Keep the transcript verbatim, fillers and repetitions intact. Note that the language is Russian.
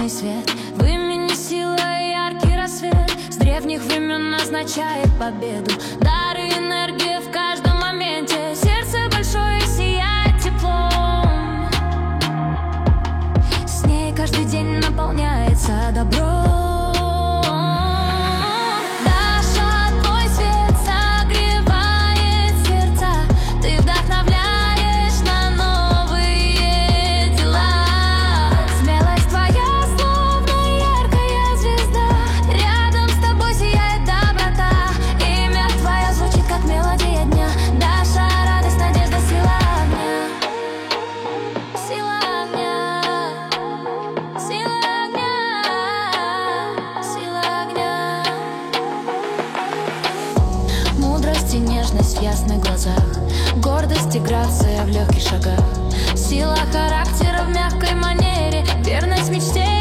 снежный свет. В имени сила и яркий рассвет с древних времен назначает победу. Дар и энергия в каждом моменте. Сердце большое сияет теплом. С ней каждый день наполняется добром. Мудрость и нежность в ясных глазах, гордость и грация в легких шагах, сила характера в мягкой манере, верность мечте.